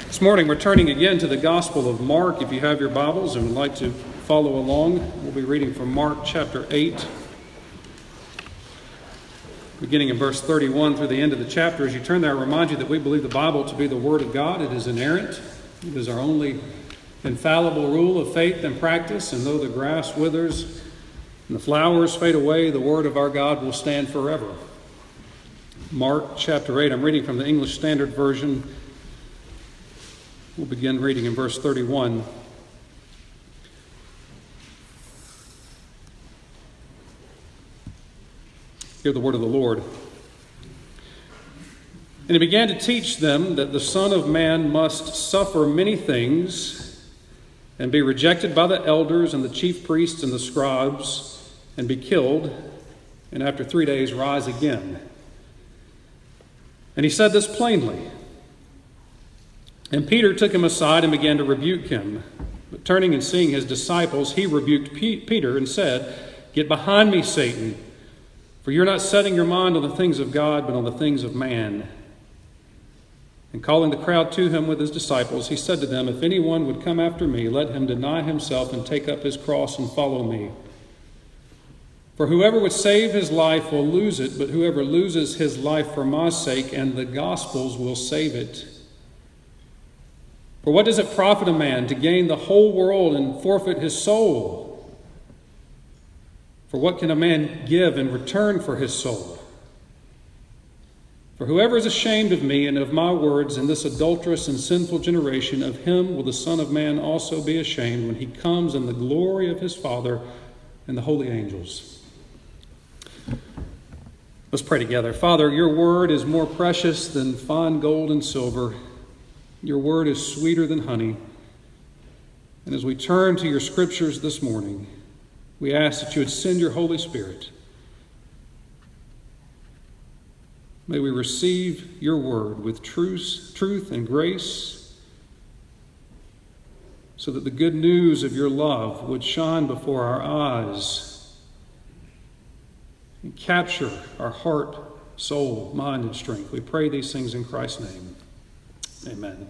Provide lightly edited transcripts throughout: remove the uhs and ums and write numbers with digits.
This morning we're turning again to the Gospel of Mark. If you have your Bibles and would like to follow along, we'll be reading from Mark chapter 8, beginning in verse 31 through the end of the chapter. As you turn there, I remind you that we believe the Bible to be the Word of God. It is inerrant. It is our only infallible rule of faith and practice. And though the grass withers and the flowers fade away, the Word of our God will stand forever. Mark chapter 8, I'm reading from the English Standard Version. We'll begin reading in verse 31. Hear the word of the Lord. And he began to teach them that the Son of Man must suffer many things and be rejected by the elders and the chief priests and the scribes and be killed, and after 3 days rise again. And he said this plainly. And Peter took him aside and began to rebuke him. But turning and seeing his disciples, he rebuked Peter and said, "Get behind me, Satan, for you're not setting your mind on the things of God, but on the things of man." And calling the crowd to him with his disciples, he said to them, "If anyone would come after me, let him deny himself and take up his cross and follow me. For whoever would save his life will lose it, but whoever loses his life for my sake and the gospel's will save it. For what does it profit a man to gain the whole world and forfeit his soul? For what can a man give in return for his soul? For whoever is ashamed of me and of my words in this adulterous and sinful generation, of him will the Son of Man also be ashamed when he comes in the glory of his Father and the holy angels." Let's pray together. Father, your word is more precious than fine gold and silver. Your word is sweeter than honey. And as we turn to your scriptures this morning, we ask that you would send your Holy Spirit. May we receive your word with truth and grace, so that the good news of your love would shine before our eyes and capture our heart, soul, mind, and strength. We pray these things in Christ's name. Amen.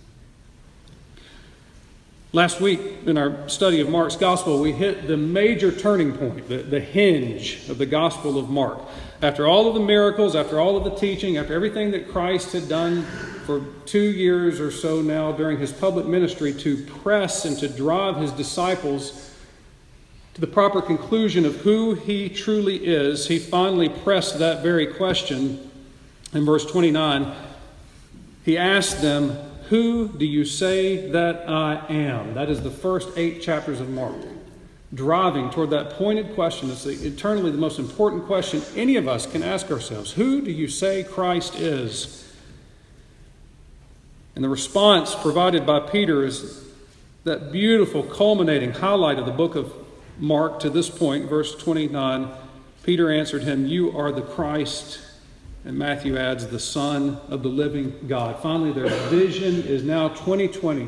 Last week, in our study of Mark's Gospel, we hit the major turning point, the hinge of the Gospel of Mark. After all of the miracles, after all of the teaching, after everything that Christ had done for 2 years or so now during his public ministry to press and to drive his disciples to the proper conclusion of who he truly is, he finally pressed that very question in verse 29. He asked them, "Who do you say that I am?" That is the first 8 chapters of Mark, driving toward that pointed question. It's eternally the most important question any of us can ask ourselves. Who do you say Christ is? And the response provided by Peter is that beautiful culminating highlight of the book of Mark to this point, verse 29. Peter answered him, "You are the Christ." And Matthew adds, "the Son of the living God." Finally, their vision is now 2020.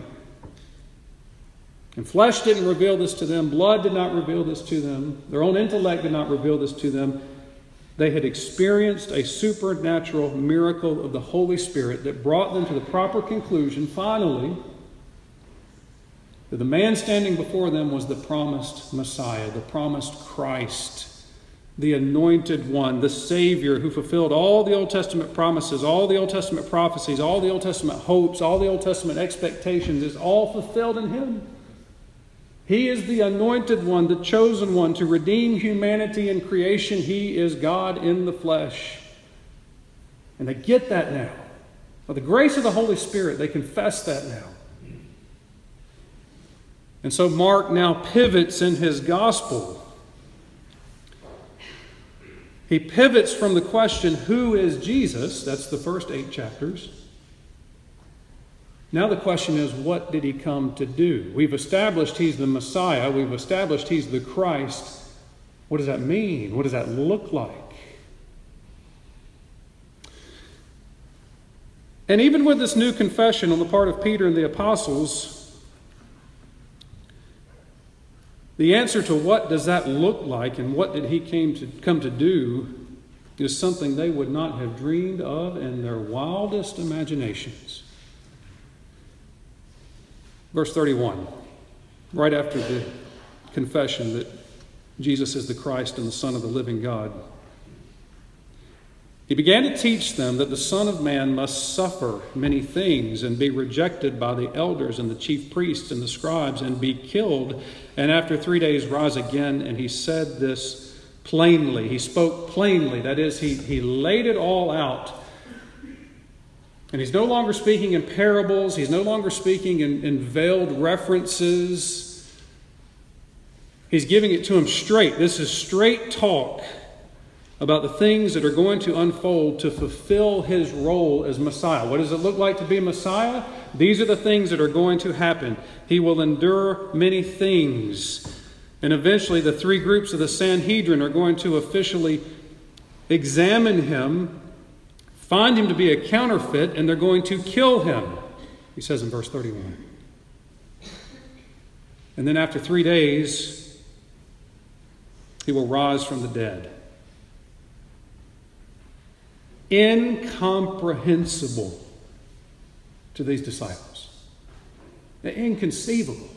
And flesh didn't reveal this to them. Blood did not reveal this to them. Their own intellect did not reveal this to them. They had experienced a supernatural miracle of the Holy Spirit that brought them to the proper conclusion, finally, that the man standing before them was the promised Messiah, the promised Christ, the anointed one, the Savior who fulfilled all the Old Testament promises, all the Old Testament prophecies, all the Old Testament hopes, all the Old Testament expectations, is all fulfilled in him. He is the anointed one, the chosen one to redeem humanity and creation. He is God in the flesh. And they get that now. By the grace of the Holy Spirit, they confess that now. And so Mark now pivots in his gospel. He pivots from the question, who is Jesus? That's the first 8 chapters. Now the question is, what did he come to do? We've established he's the Messiah. We've established he's the Christ. What does that mean? What does that look like? And even with this new confession on the part of Peter and the apostles, the answer to what does that look like and what did he come to do is something they would not have dreamed of in their wildest imaginations. Verse 31, right after the confession that Jesus is the Christ and the Son of the living God. He began to teach them that the Son of Man must suffer many things and be rejected by the elders and the chief priests and the scribes and be killed, and after 3 days rise again. And he said this plainly. He spoke plainly. That is, he laid it all out. And he's no longer speaking in parables. He's no longer speaking in veiled references. He's giving it to him straight. This is straight talk about the things that are going to unfold to fulfill his role as Messiah. What does it look like to be Messiah? These are the things that are going to happen. He will endure many things. And eventually the three groups of the Sanhedrin are going to officially examine him, find him to be a counterfeit, and they're going to kill him. He says in verse 31. And then after 3 days, he will rise from the dead. Incomprehensible to these disciples. Inconceivable.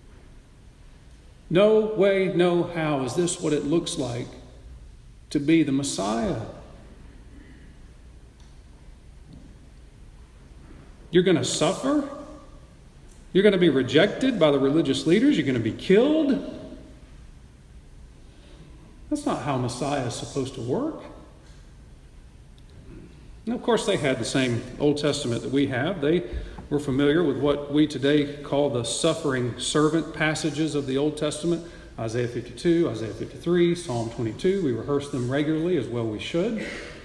No way, no how is this what it looks like to be the Messiah. You're going to suffer. You're going to be rejected by the religious leaders. You're going to be killed. That's not how Messiah is supposed to work. And of course, they had the same Old Testament that we have. They were familiar with what we today call the suffering servant passages of the Old Testament. Isaiah 52, Isaiah 53, Psalm 22. We rehearse them regularly, as well we should.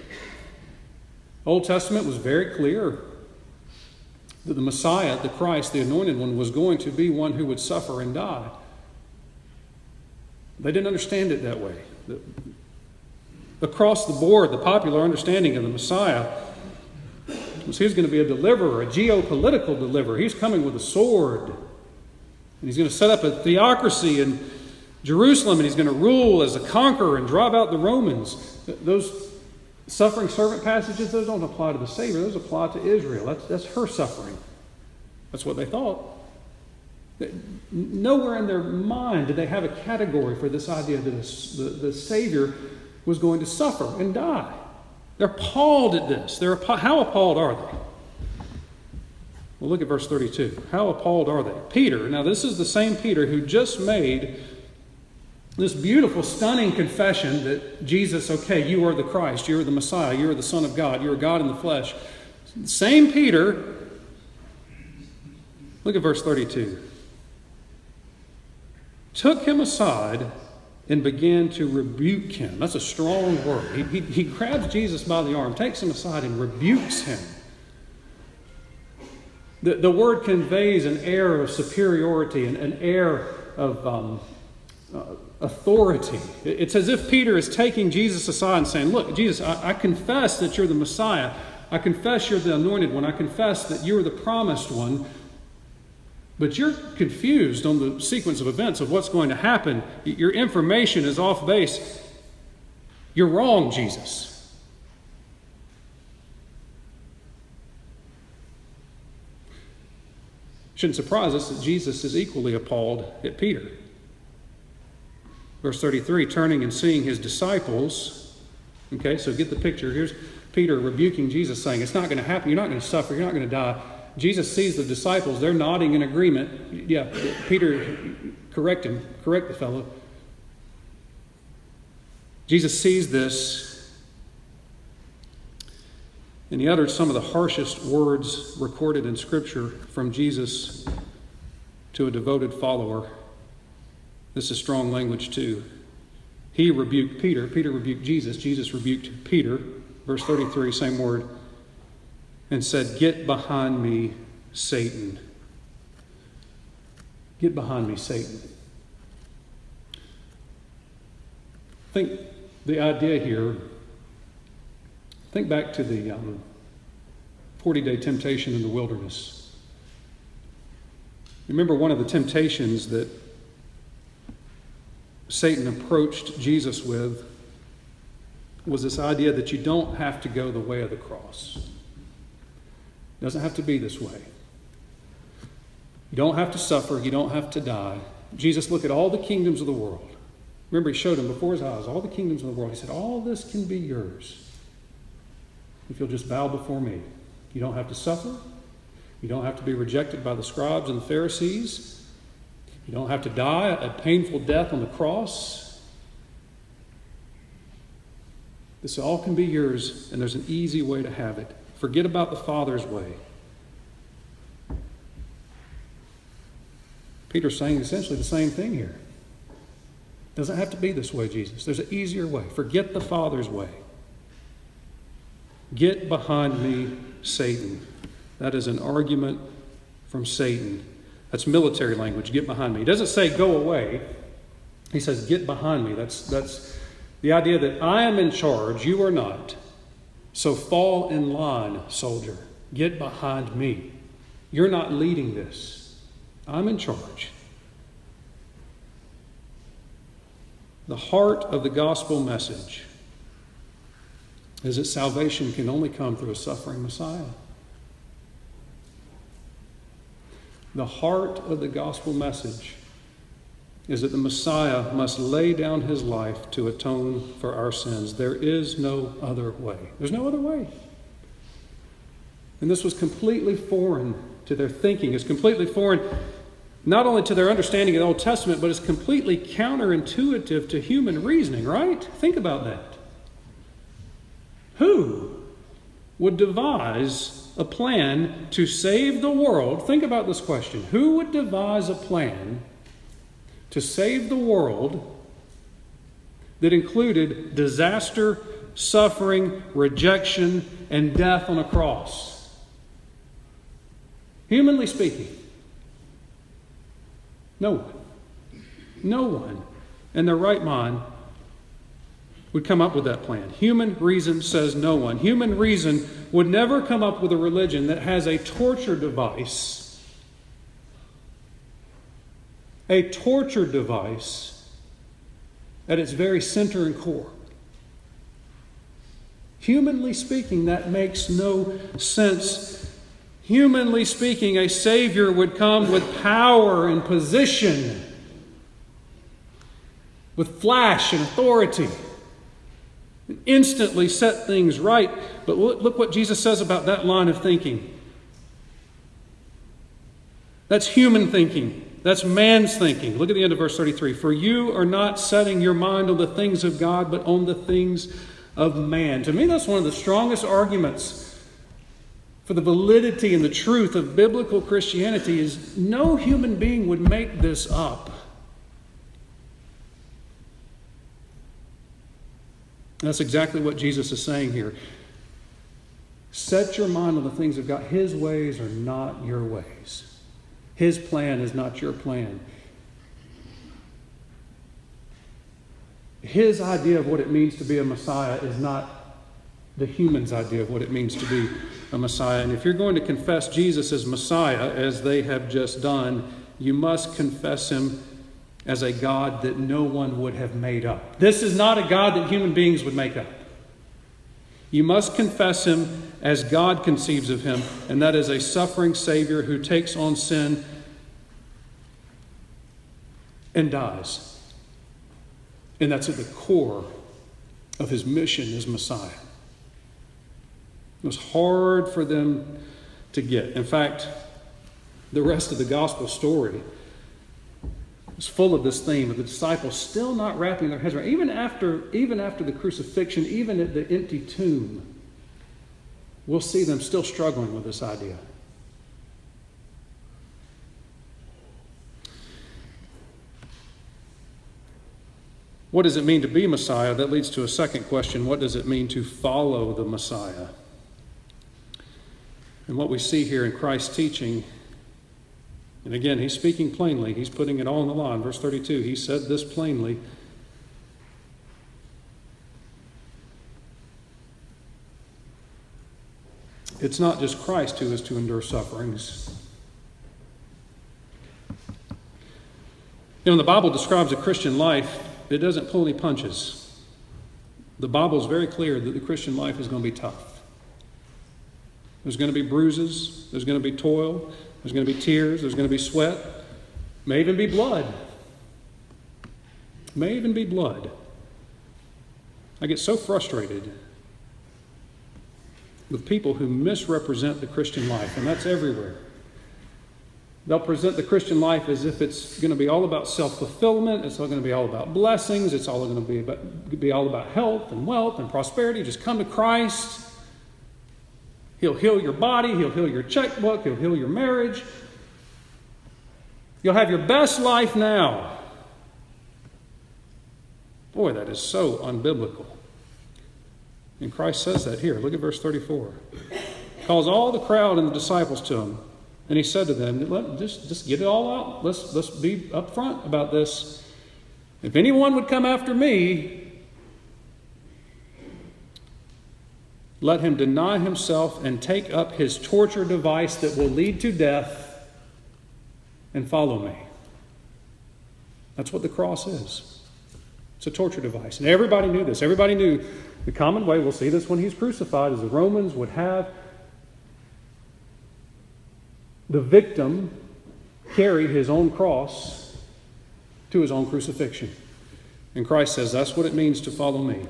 Old Testament was very clear that the Messiah, the Christ, the Anointed One, was going to be one who would suffer and die. They didn't understand it that way. Across the board, the popular understanding of the Messiah was he's going to be a deliverer, a geopolitical deliverer. He's coming with a sword. And he's going to set up a theocracy in Jerusalem, and he's going to rule as a conqueror and drive out the Romans. Those suffering servant passages, those don't apply to the Savior. Those apply to Israel. That's her suffering. That's what they thought. Nowhere in their mind did they have a category for this idea that the Savior was going to suffer and die. They're appalled at this. How appalled are they? Well, look at verse 32. How appalled are they? Peter, now this is the same Peter who just made this beautiful, stunning confession that Jesus, okay, you are the Christ, you are the Messiah, you are the Son of God, you are God in the flesh. Same Peter, look at verse 32. Took him aside and began to rebuke him. That's a strong word. He grabs Jesus by the arm, takes him aside, and rebukes him. The word conveys an air of superiority, an air of authority. It's as if Peter is taking Jesus aside and saying, look, Jesus, I confess that you're the Messiah. I confess you're the Anointed One. I confess that you're the Promised One. But you're confused on the sequence of events of what's going to happen. Your information is off base. You're wrong, Jesus. Shouldn't surprise us that Jesus is equally appalled at Peter. Verse 33, turning and seeing his disciples. Okay, so get the picture. Here's Peter rebuking Jesus, saying, it's not going to happen. You're not going to suffer. You're not going to die. Jesus sees the disciples. They're nodding in agreement. Yeah, Peter, correct him. Correct the fellow. Jesus sees this, and he uttered some of the harshest words recorded in Scripture from Jesus to a devoted follower. This is strong language too. He rebuked Peter. Peter rebuked Jesus. Jesus rebuked Peter. Verse 33, same word. And said, get behind me, Satan. Get behind me, Satan. Think the idea here, think back to the 40-day temptation in the wilderness. Remember one of the temptations that Satan approached Jesus with was this idea that you don't have to go the way of the cross. It doesn't have to be this way. You don't have to suffer. You don't have to die. Jesus looked at all the kingdoms of the world. Remember, he showed him before his eyes all the kingdoms of the world. He said, all this can be yours if you'll just bow before me. You don't have to suffer. You don't have to be rejected by the scribes and the Pharisees. You don't have to die a painful death on the cross. This all can be yours, and there's an easy way to have it. Forget about the Father's way. Peter's saying essentially the same thing here. It doesn't have to be this way, Jesus. There's an easier way. Forget the Father's way. Get behind me, Satan. That is an argument from Satan. That's military language. Get behind me. He doesn't say go away. He says get behind me. That's the idea that I am in charge, you are not. So fall in line, soldier. Get behind me. You're not leading this. I'm in charge. The heart of the gospel message is that salvation can only come through a suffering Messiah. The heart of the gospel message is that the Messiah must lay down his life to atone for our sins. There is no other way. There's no other way. And this was completely foreign to their thinking. It's completely foreign not only to their understanding of the Old Testament, but it's completely counterintuitive to human reasoning, right? Think about that. Who would devise a plan to save the world? Think about this question. Who would devise a plan to save the world that included disaster, suffering, rejection, and death on a cross? Humanly speaking, no one. No one in their right mind would come up with that plan. Human reason says no one. Human reason would never come up with a religion that has a torture device. A torture device at its very center and core. Humanly speaking, that makes no sense. Humanly speaking, a Savior would come with power and position, with flash and authority, and instantly set things right. But look what Jesus says about that line of thinking. That's human thinking. That's man's thinking. Look at the end of verse 33. For you are not setting your mind on the things of God, but on the things of man. To me, that's one of the strongest arguments for the validity and the truth of biblical Christianity is no human being would make this up. That's exactly what Jesus is saying here. Set your mind on the things of God. His ways are not your ways. His plan is not your plan. His idea of what it means to be a Messiah is not the human's idea of what it means to be a Messiah. And if you're going to confess Jesus as Messiah, as they have just done, you must confess him as a God that no one would have made up. This is not a God that human beings would make up. You must confess him as God conceives of him, and that is a suffering Savior who takes on sin and dies. And that's at the core of his mission as Messiah. It was hard for them to get. In fact, the rest of the gospel story is full of this theme of the disciples still not wrapping their heads around. Even after the crucifixion, even at the empty tomb, we'll see them still struggling with this idea. What does it mean to be Messiah? That leads to a second question. What does it mean to follow the Messiah? And what we see here in Christ's teaching, and again, he's speaking plainly. He's putting it all on the line. Verse 32, he said this plainly. It's not just Christ who is to endure sufferings. The Bible describes a Christian life. It doesn't pull any punches. The Bible is very clear that the Christian life is going to be tough. There's going to be bruises. There's going to be toil. There's going to be tears. There's going to be sweat. May even be blood. May even be blood. I get so frustrated with people who misrepresent the Christian life, and that's everywhere. They'll present the Christian life as if it's going to be all about self-fulfillment. It's all going to be all about blessings. It's all going to be all about health and wealth and prosperity. Just come to Christ. He'll heal your body. He'll heal your checkbook. He'll heal your marriage. You'll have your best life now. Boy, that is so unbiblical. And Christ says that here. Look at verse 34. Calls all the crowd and the disciples to him. And he said to them, just get it all out. Let's be upfront about this. If anyone would come after me, let him deny himself and take up his torture device that will lead to death and follow me. That's what the cross is. It's a torture device. And everybody knew this. Everybody knew the common way, we'll see this when he's crucified, is the Romans would have the victim carry his own cross to his own crucifixion. And Christ says, that's what it means to follow me.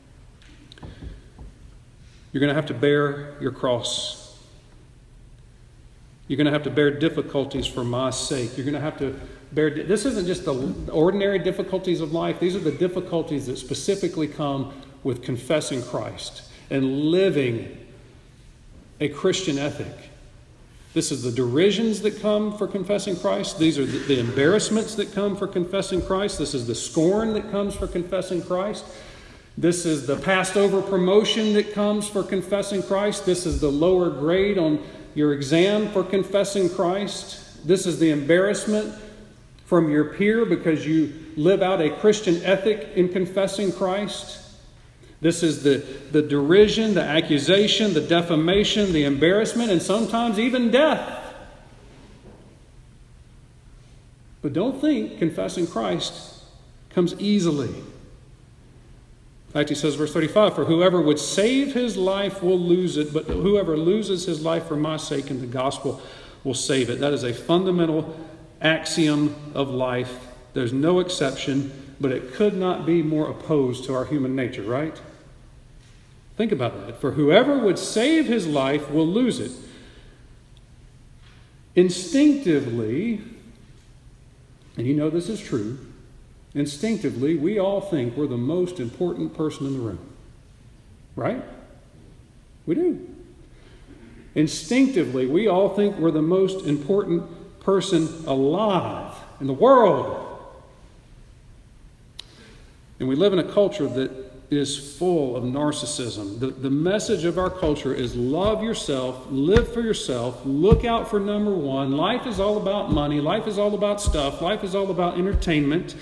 You're going to have to bear your cross. You're going to have to bear difficulties for my sake. You're going to have to bear... This isn't just the ordinary difficulties of life. These are the difficulties that specifically come with confessing Christ and living a Christian ethic. This is the derisions that come for confessing Christ. These are the embarrassments that come for confessing Christ. This is the scorn that comes for confessing Christ. This is the passed over promotion that comes for confessing Christ. This is the lower grade on your exam for confessing Christ. This is the embarrassment from your peer because you live out a Christian ethic in confessing Christ. This is the derision, the accusation, the defamation, the embarrassment, and sometimes even death. But don't think confessing Christ comes easily. In fact, he says, verse 35, for whoever would save his life will lose it, but whoever loses his life for my sake and the gospel will save it. That is a fundamental axiom of life. There's no exception, but it could not be more opposed to our human nature, right? Think about that. For whoever would save his life will lose it. Instinctively, and you know this is true, instinctively, we all think we're the most important person in the room. Right? We do. Instinctively, we all think we're the most important person alive in the world. And we live in a culture that is full of narcissism. The message of our culture is love yourself, live for yourself, look out for number one. Life is all about money. Life is all about stuff. Life is all about entertainment.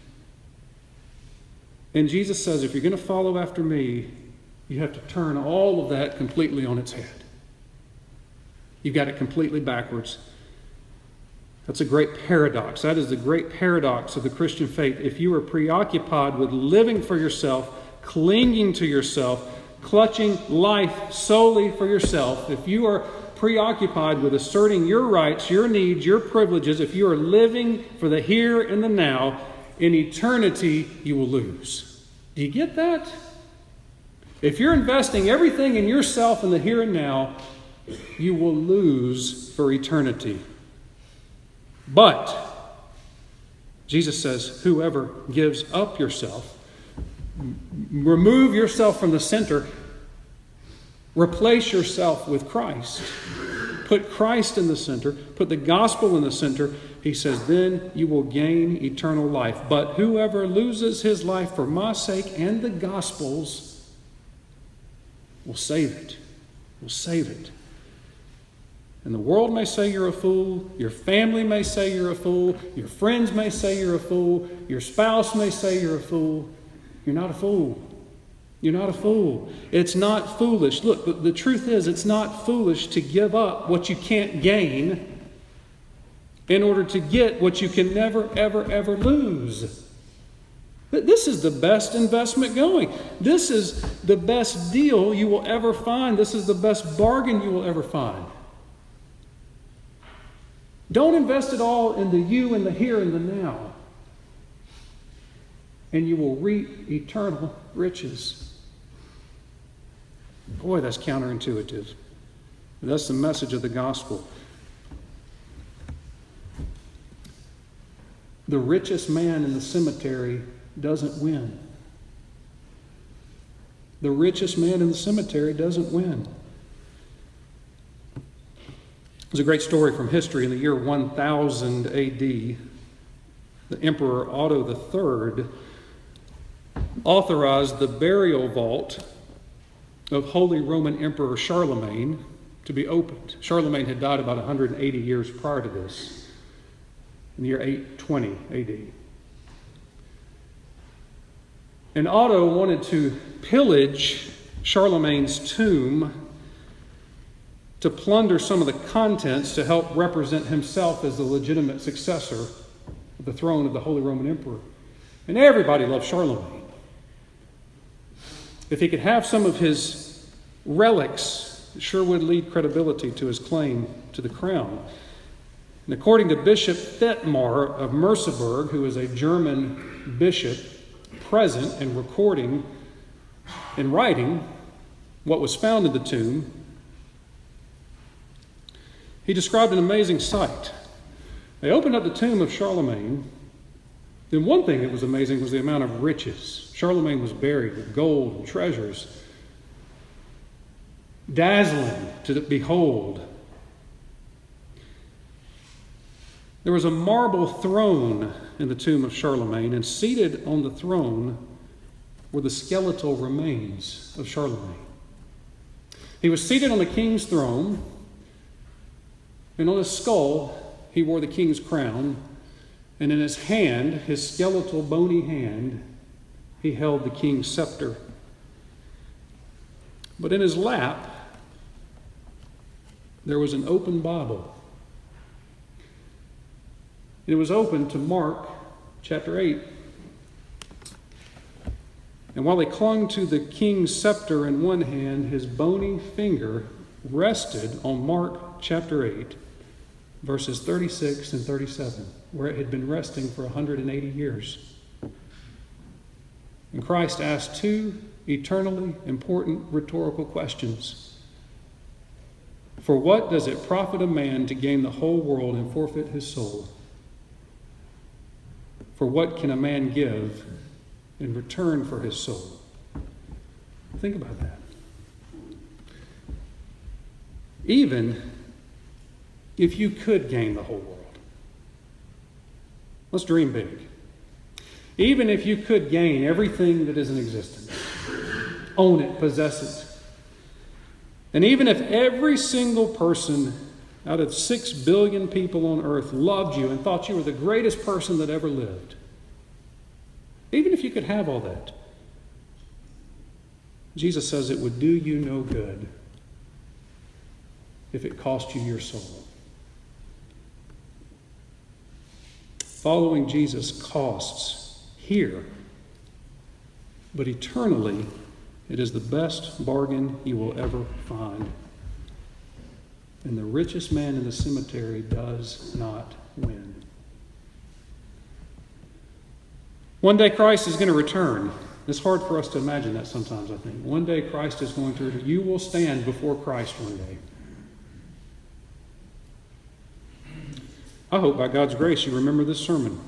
And Jesus says, if you're going to follow after me, you have to turn all of that completely on its head. You've got it completely backwards. That's a great paradox. That is the great paradox of the Christian faith. If you are preoccupied with living for yourself, clinging to yourself, clutching life solely for yourself, if you are preoccupied with asserting your rights, your needs, your privileges, if you are living for the here and the now, in eternity you will lose. Do you get that? If you're investing everything in yourself in the here and now, you will lose for eternity. But Jesus says, whoever gives up yourself, remove yourself from the center, replace yourself with Christ, put Christ in the center, put the gospel in the center, he says, then you will gain eternal life. But whoever loses his life for my sake and the gospel's will save it. Will save it. And the world may say you're a fool. Your family may say you're a fool. Your friends may say you're a fool. Your spouse may say you're a fool. You're not a fool. You're not a fool. It's not foolish. Look, the truth is it's not foolish to give up what you can't gain in order to get what you can never, ever, ever lose. This is the best investment going. This is the best deal you will ever find. This is the best bargain you will ever find. Don't invest it all in the you and the here and the now. And you will reap eternal riches. Boy, that's counterintuitive. That's the message of the gospel. The richest man in the cemetery doesn't win. The richest man in the cemetery doesn't win. There's a great story from history. In the year 1000 A.D., the Emperor Otto III authorized the burial vault of Holy Roman Emperor Charlemagne to be opened. Charlemagne had died about 180 years prior to this, in the year 820 A.D. And Otto wanted to pillage Charlemagne's tomb to plunder some of the contents to help represent himself as the legitimate successor of the throne of the Holy Roman Emperor. And everybody loved Charlemagne. If he could have some of his relics, it sure would lead credibility to his claim to the crown. And according to Bishop Thietmar of Merseburg, who is a German bishop present and recording and writing what was found in the tomb, he described an amazing sight. They opened up the tomb of Charlemagne. Then one thing that was amazing was the amount of riches. Charlemagne was buried with gold and treasures, dazzling to behold. There was a marble throne in the tomb of Charlemagne, and seated on the throne were the skeletal remains of Charlemagne. He was seated on the king's throne, and on his skull he wore the king's crown, and in his hand, his skeletal bony hand, he held the king's scepter. But in his lap, there was an open Bible. It was open to Mark chapter 8. And while he clung to the king's scepter in one hand, his bony finger rested on Mark chapter 8, verses 36 and 37, where it had been resting for 180 years. And Christ asked two eternally important rhetorical questions. For what does it profit a man to gain the whole world and forfeit his soul? For what can a man give in return for his soul? Think about that. Even if you could gain the whole world. Let's dream big. Even if you could gain everything that is in existence, own it, possess it, and even if every single person out of 6 billion people on earth loved you and thought you were the greatest person that ever lived, even if you could have all that, Jesus says it would do you no good if it cost you your soul. Following Jesus costs here, but eternally it is the best bargain you will ever find. And the richest man in the cemetery does not win. One day Christ is going to return. It's hard for us to imagine that sometimes, I think. One day Christ is going to return. You will stand before Christ one day. I hope by God's grace you remember this sermon.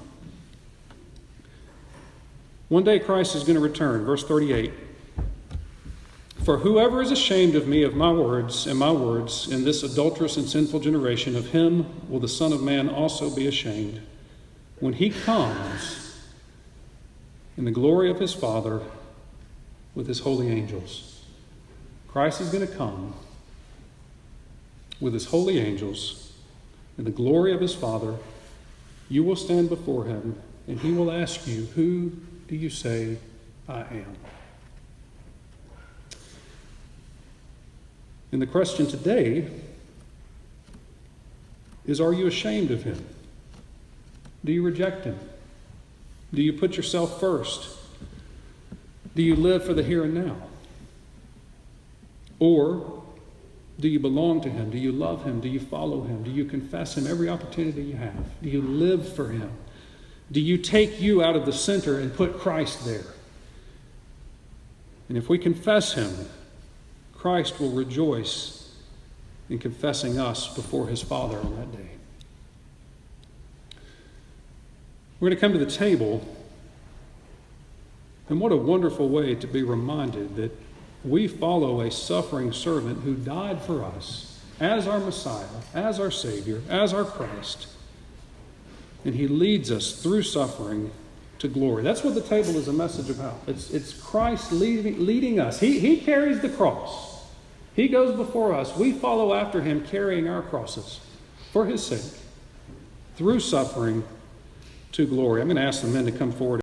One day Christ is going to return. Verse 38. For whoever is ashamed of me, of my words, in this adulterous and sinful generation, of him will the Son of Man also be ashamed when he comes in the glory of his Father with his holy angels. Christ is going to come with his holy angels in the glory of his Father. You will stand before him, and he will ask you, who do you say I am? And the question today is, are you ashamed of him? Do you reject him? Do you put yourself first? Do you live for the here and now? Or Do you belong to him? Do you love him? Do you follow him? Do you confess him every opportunity you have? Do you live for him? Do you take you out of the center and put Christ there? And if we confess him, Christ will rejoice in confessing us before his Father on that day. We're going to come to the table, and what a wonderful way to be reminded that we follow a suffering servant who died for us as our Messiah, as our Savior, as our Christ. And he leads us through suffering to glory. That's what the table is a message about. It's Christ leading us. He carries the cross. He goes before us. We follow after him, carrying our crosses for his sake, through suffering to glory. I'm going to ask the men to come forward.